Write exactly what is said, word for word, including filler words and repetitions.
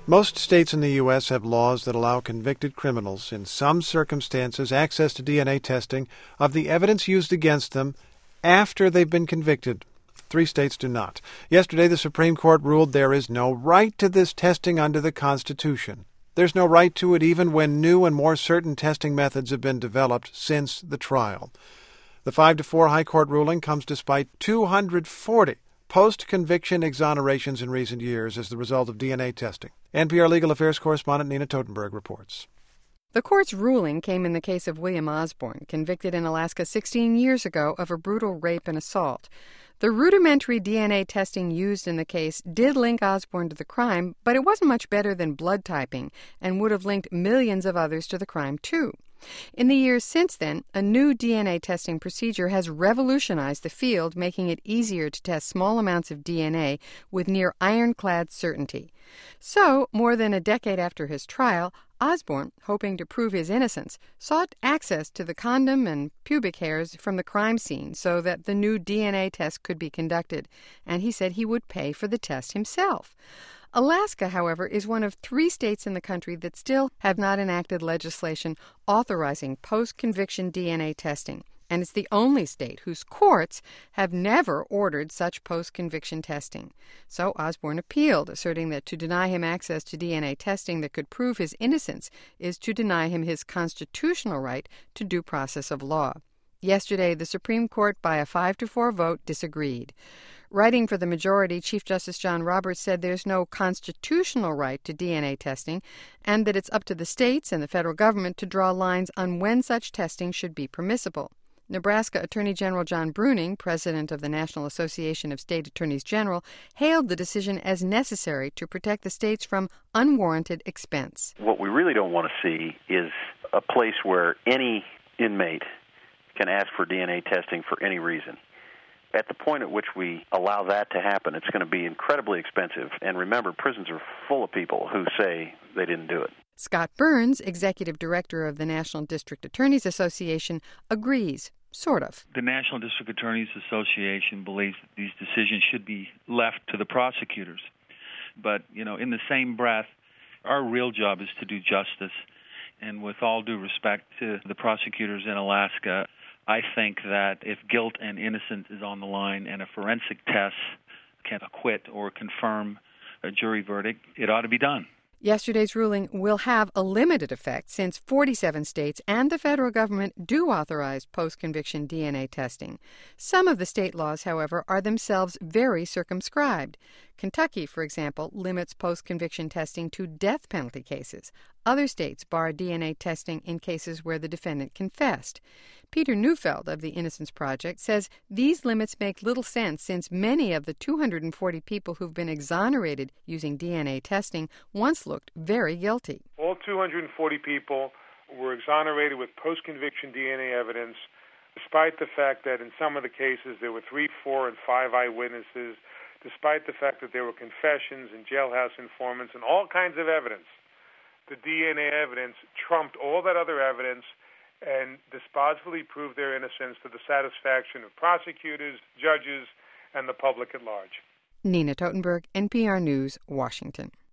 Most states in the U S have laws that allow convicted criminals, in some circumstances, access to D N A testing of the evidence used against them after they've been convicted. Three states do not. Yesterday, the Supreme Court ruled there is no right to this testing under the Constitution. There's no right to it even when new and more certain testing methods have been developed since the trial. The five to four High Court ruling comes despite two hundred forty post-conviction exonerations in recent years as the result of D N A testing. N P R Legal Affairs correspondent Nina Totenberg reports. The court's ruling came in the case of William Osborne, convicted in Alaska sixteen years ago of a brutal rape and assault. The rudimentary D N A testing used in the case did link Osborne to the crime, but it wasn't much better than blood typing and would have linked millions of others to the crime, too. In the years since then, a new D N A testing procedure has revolutionized the field, making it easier to test small amounts of D N A with near ironclad certainty. So, more than a decade after his trial, Osborne, hoping to prove his innocence, sought access to the condom and pubic hairs from the crime scene so that the new D N A test could be conducted, and he said he would pay for the test himself. Alaska, however, is one of three states in the country that still have not enacted legislation authorizing post-conviction D N A testing, and it's the only state whose courts have never ordered such post-conviction testing. So Osborne appealed, asserting that to deny him access to D N A testing that could prove his innocence is to deny him his constitutional right to due process of law. Yesterday, the Supreme Court, by a five to four vote, disagreed. Writing for the majority, Chief Justice John Roberts said there's no constitutional right to D N A testing and that it's up to the states and the federal government to draw lines on when such testing should be permissible. Nebraska Attorney General John Bruning, president of the National Association of State Attorneys General, hailed the decision as necessary to protect the states from unwarranted expense. What we really don't want to see is a place where any inmate can ask for D N A testing for any reason. At the point at which we allow that to happen, it's going to be incredibly expensive. And remember, prisons are full of people who say they didn't do it. Scott Burns, executive director of the National District Attorneys Association, agrees, sort of. The National District Attorneys Association believes that these decisions should be left to the prosecutors. But, you know, in the same breath, our real job is to do justice. And with all due respect to the prosecutors in Alaska, I think that if guilt and innocence is on the line and a forensic test can acquit or confirm a jury verdict, it ought to be done. Yesterday's ruling will have a limited effect since forty-seven states and the federal government do authorize post-conviction D N A testing. Some of the state laws, however, are themselves very circumscribed. Kentucky, for example, limits post-conviction testing to death penalty cases. Other states bar D N A testing in cases where the defendant confessed. Peter Neufeld of the Innocence Project says these limits make little sense since many of the two hundred forty people who've been exonerated using D N A testing once looked very guilty. All two hundred forty people were exonerated with post-conviction D N A evidence, despite the fact that in some of the cases there were three, four, and five eyewitnesses, despite the fact that there were confessions and jailhouse informants and all kinds of evidence. The D N A evidence trumped all that other evidence and dispositively proved their innocence to the satisfaction of prosecutors, judges, and the public at large. Nina Totenberg, N P R News, Washington.